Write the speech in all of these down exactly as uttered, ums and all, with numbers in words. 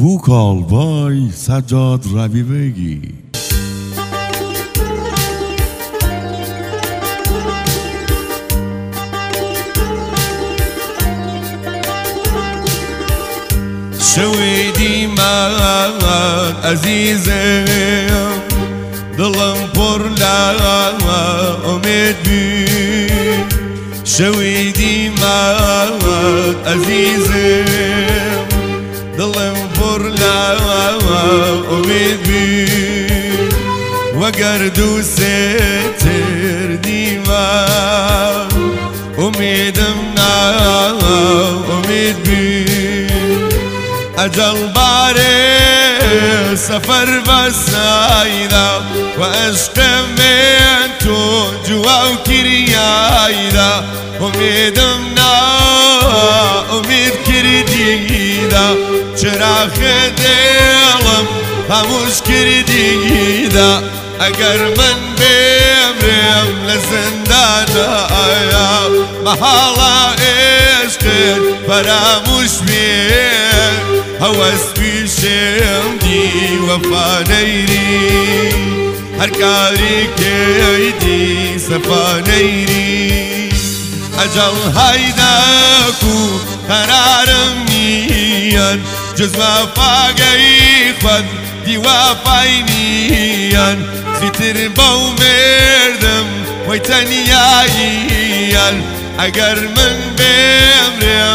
ووکال بای سجاد ربیبگی. شويدي من عزيزي ضلم برلا أمد بي شويدي من عزيزي ضلم برلا أمد بي وقردو ستر ديما أميدمنا أمد بي أجل باري سفر بسايدا وعشق من تو جوا وكريايدا أميدمنا أميد كرديدا چراغ دلم خاموش كرديدا اگر من بمرم لزندانا محالا عشق فراموش بيه هوس بيشم دي وفا نيري هر كاري كيدي صفا نيري أجل هيداكو قرارم نيان جز ما فاقي خود دي وفاي نيان زيتر بو مردم ويتنيايان اگر من بمرم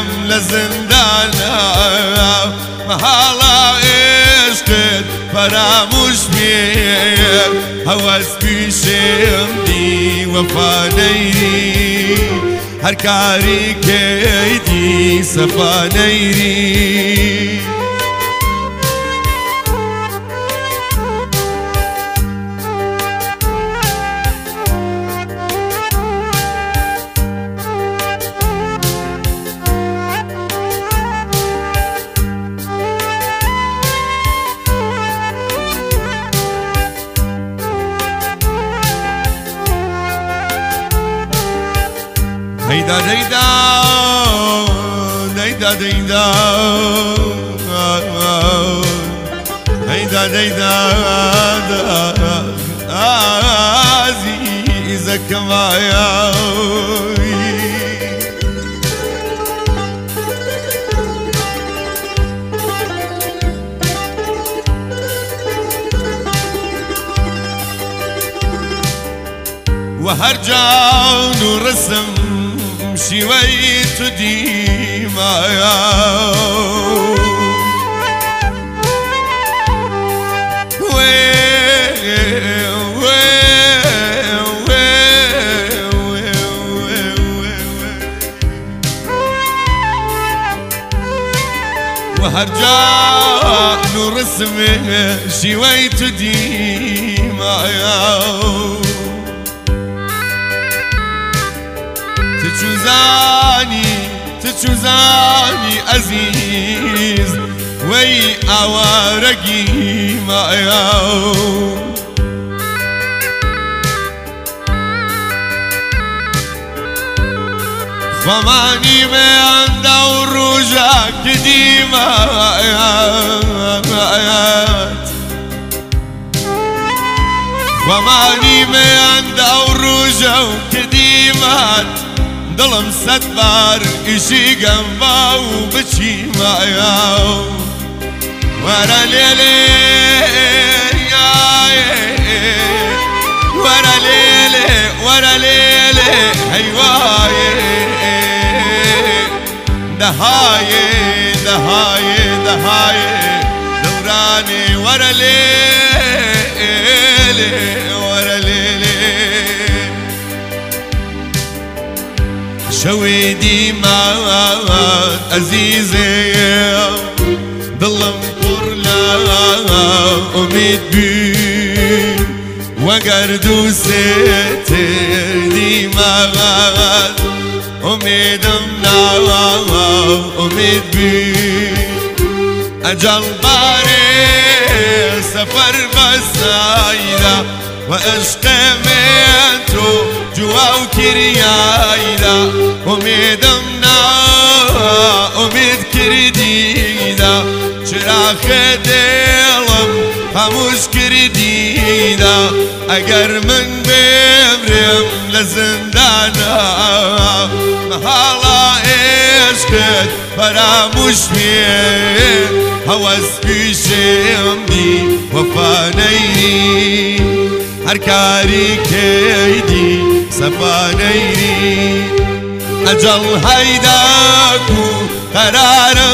لزندانا محالا عشقت فراموش بيه هوس بيشم دي وفا نيري هر كاري كيدي صفا نيري Deyda deyda, deyda deyda, deyda deyda, azizek maya. وهرجان ورسم شويت ديما وهرجان ورسم شويت ديما تشوزاني تشوزاني عزيز وي أوارقي ما ياو خماني من دور رجاك ديما خماني من دور رجاك ديما دلم صد بار اشي قنبا وبشي معياو ورا ليلي ورا ليلي ورا ليلي هيواي دهاي دهاي دهاي دوراني ورا ليلي ورا ليلي شويدي ما عزيزي ضلم قرلا أميد بي وقردو ستر دي ما أميد منا أميد بي أجل باري سفر بسايدا وعشق منتو جوا وكريايدا أميدمنا أميد كرديدا چرا خديلم خاموش كردينا اگر من ببرم لزندانا مهالا عشقت فراموش بيه هوس بيشم دي وفانيري هركاري كيدي سفانيري أجل هيداكو قرار